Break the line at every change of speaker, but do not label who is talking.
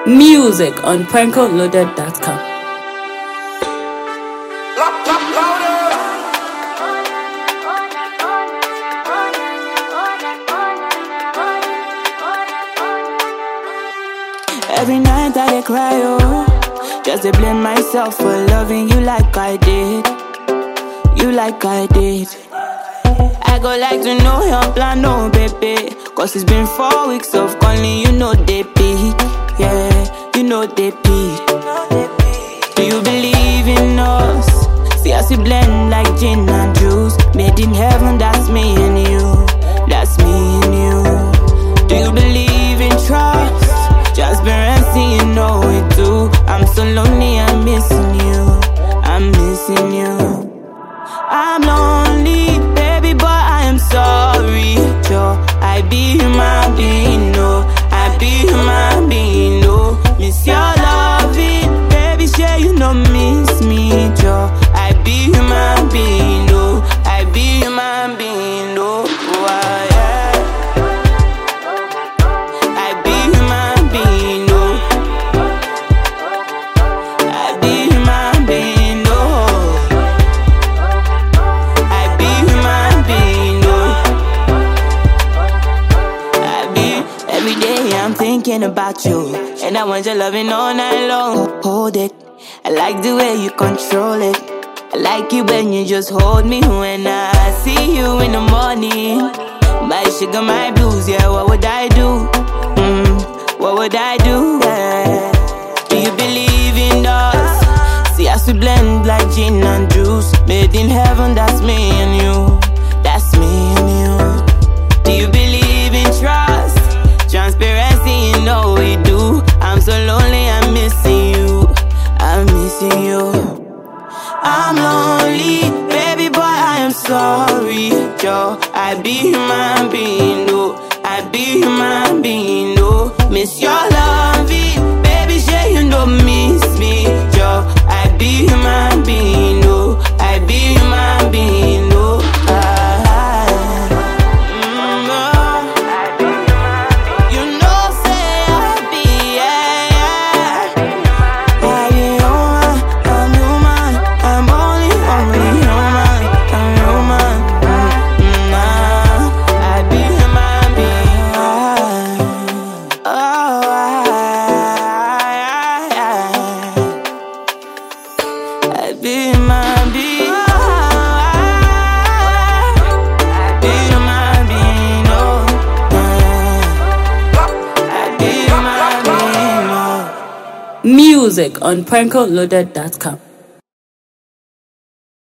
Music on prankoloaded.com.
Every night I cry, oh, just to blame myself for loving you like I did. You like I did. I go like to know your plan, no baby. Cause it's been 4 weeks of calling, you know they peak. Yeah, you know they peak. Do you believe in us? See us we blend like gin and juice. Made in heaven, that's me and you. That's me and you. Do you believe in trust? Transparency, you know it too. I'm so lonely, I'm missing you. I'm missing you. I'm lonely, baby, but I am sorry. Joe, I be human being, no. I be human being, no. Miss your loving, baby, sure you know miss me, Joe. I be human being, no. I be human being, no. Oh, yeah. I be human being, no. I be human being, no. I be human being, no. I be. Every day I'm thinking about you, and I want your loving all night long. Hold it, I like the way you control it. I like it when you just hold me when I see you in the morning. My sugar, my blues, yeah, what would I do? What would I do? Yeah. Do you believe in us? See us we blend like gin and juice. Made in heaven, that's me and you. That's me and you. Do you believe in trust? Transparency, you know we do. I'm so lonely, I'm missing you. I'm missing you. I'm lonely, baby, but I am sorry, Joe. I be human being, no. I be human being, no. Miss your loving, baby, sure you know miss me, Joe. I be human being, no. I be human being, no. You know, say I be, yeah. I be human, I'm human. I'm only human. I'm human. I be human being. I be human being. I be human being. No. I be human being. No.
Music on prankoloaded.com.